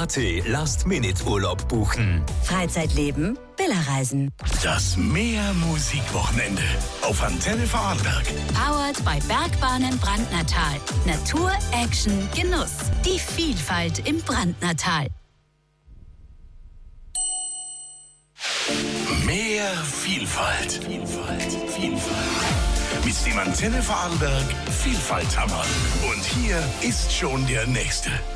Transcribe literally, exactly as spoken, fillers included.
punkt at Last-Minute-Urlaub buchen. Freizeitleben, Bella Reisen. Das Meer-Musikwochenende auf Antenne Vorarlberg. Powered bei Bergbahnen Brandnertal. Natur, Action, Genuss. Die Vielfalt im Brandnertal. Mehr Vielfalt. Vielfalt. Vielfalt. Mit dem Antenne Vorarlberg Vielfalthammer. Und hier ist schon der nächste.